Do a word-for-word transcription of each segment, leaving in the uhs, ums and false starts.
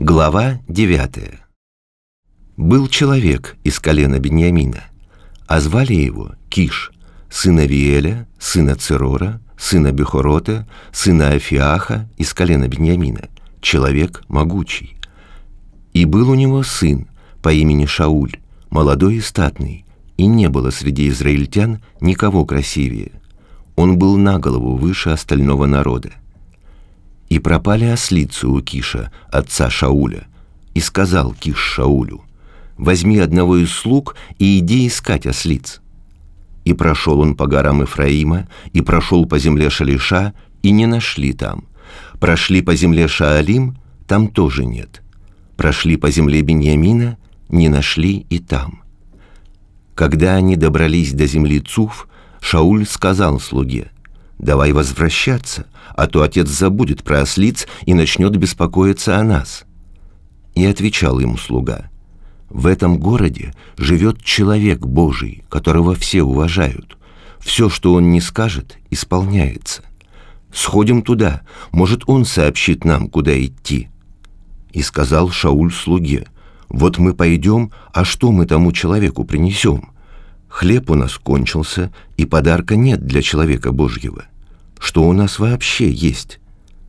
Глава девятая. Был человек из колена Беньямина, а звали его Киш, сын Авиэля, сына Церора, сына Бехорота, сына Афиаха из колена Беньямина, человек могучий. И был у него сын по имени Шауль, молодой и статный, и не было среди израильтян никого красивее. Он был на голову выше остального народа. И пропали ослицы у Киша, отца Шауля, и сказал Киш Шаулю: «Возьми одного из слуг и иди искать ослиц». И прошел он по горам Ифраима, и прошел по земле Шалиша, и не нашли там. Прошли по земле Шаалим, там тоже нет. Прошли по земле Беньямина, не нашли и там. Когда они добрались до земли Цуф, Шауль сказал слуге: «Давай возвращаться, а то отец забудет про ослиц и начнет беспокоиться о нас». И отвечал ему слуга: «В этом городе живет человек Божий, которого все уважают. Все, что он не скажет, исполняется. Сходим туда, может, он сообщит нам, куда идти». И сказал Шауль слуге: «Вот мы пойдем, а что мы тому человеку принесем? Хлеб у нас кончился, и подарка нет для человека Божьего. Что у нас вообще есть?»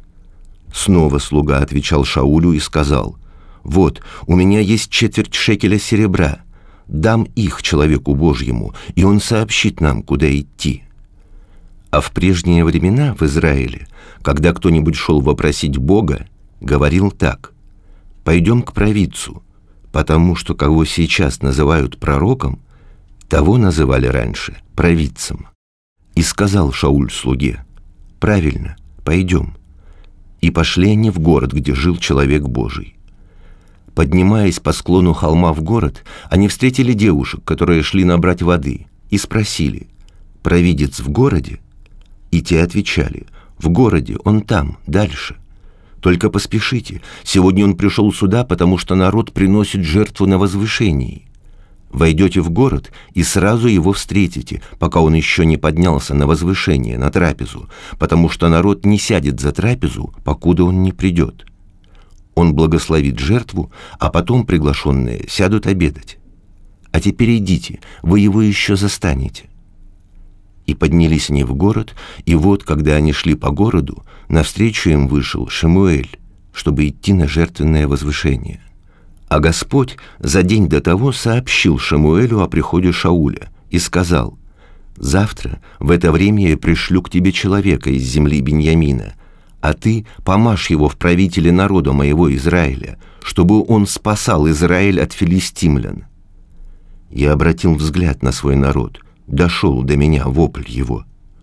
Снова слуга отвечал Шаулю и сказал: «Вот, у меня есть четверть шекеля серебра. Дам их человеку Божьему, и он сообщит нам, куда идти». А в прежние времена в Израиле, когда кто-нибудь шел вопросить Бога, говорил так: «Пойдем к провидцу, потому что кого сейчас называют пророком, того называли раньше провидцем». И сказал Шауль слуге: «Правильно, пойдем». И пошли они в город, где жил человек Божий. Поднимаясь по склону холма в город, они встретили девушек, которые шли набрать воды, и спросили: «Провидец в городе?» И те отвечали: «В городе, он там, дальше. Только поспешите, сегодня он пришел сюда, потому что народ приносит жертву на возвышении. Войдете в город и сразу его встретите, пока он еще не поднялся на возвышение, на трапезу, потому что народ не сядет за трапезу, покуда он не придет. Он благословит жертву, а потом приглашенные сядут обедать. А теперь идите, вы его еще застанете». И поднялись они в город, и вот, когда они шли по городу, навстречу им вышел Шемуэль, чтобы идти на жертвенное возвышение. А Господь за день до того сообщил Шемуэлю о приходе Шауля и сказал: «Завтра в это время я пришлю к тебе человека из земли Беньямина, а ты помажь его в правителе народа моего Израиля, чтобы он спасал Израиль от филистимлян». Я обратил взгляд на свой народ, дошел до меня вопль его.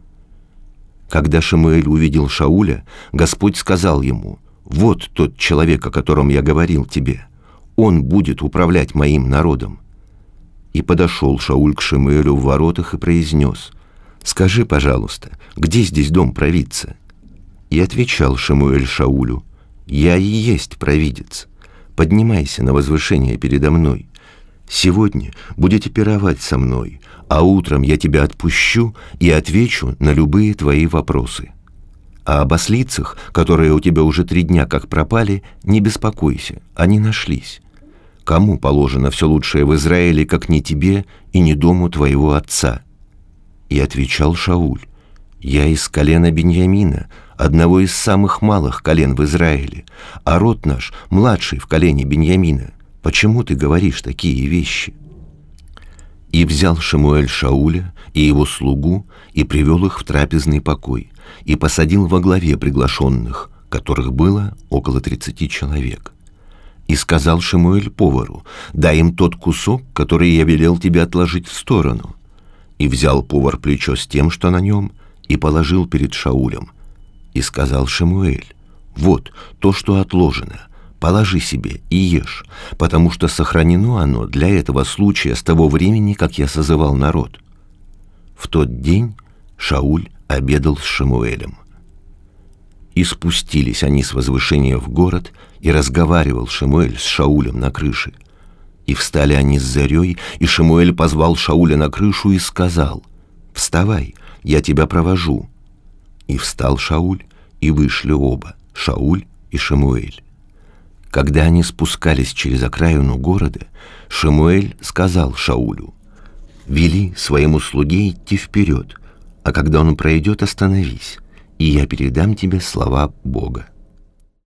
Когда Шемуэль увидел Шауля, Господь сказал ему: «Вот тот человек, о котором я говорил тебе. Он будет управлять моим народом». И подошел Шауль к Шемуэлю в воротах и произнес: «Скажи, пожалуйста, где здесь дом провидца?» И отвечал Шемуэль Шаулю: «Я и есть провидец. Поднимайся на возвышение передо мной. Сегодня будете пировать со мной, а утром я тебя отпущу и отвечу на любые твои вопросы. А об ослицах, которые у тебя уже три дня как пропали, не беспокойся, они нашлись. Кому положено все лучшее в Израиле, как не тебе и не дому твоего отца?» И отвечал Шауль: «Я из колена Беньямина, одного из самых малых колен в Израиле, а род наш младший в колене Беньямина. Почему ты говоришь такие вещи?» И взял Шемуэль Шауля и его слугу и привел их в трапезный покой и посадил во главе приглашенных, которых было около тридцати человек. И сказал Шемуэль повару: «Дай им тот кусок, который я велел тебе отложить в сторону». И взял повар плечо с тем, что на нем, и положил перед Шаулем. И сказал Шемуэль: «Вот то, что отложено, положи себе и ешь, потому что сохранено оно для этого случая с того времени, как я созывал народ». В тот день Шауль обедал с Шемуэлем. И спустились они с возвышения в город, и разговаривал Шемуэль с Шаулем на крыше. И встали они с зарей, и Шемуэль позвал Шауля на крышу и сказал: «Вставай, я тебя провожу». И встал Шауль, и вышли оба, Шауль и Шемуэль. Когда они спускались через окраину города, Шемуэль сказал Шаулю: «Вели своему слуге идти вперед, а когда он пройдет, остановись, и я передам тебе слова Бога».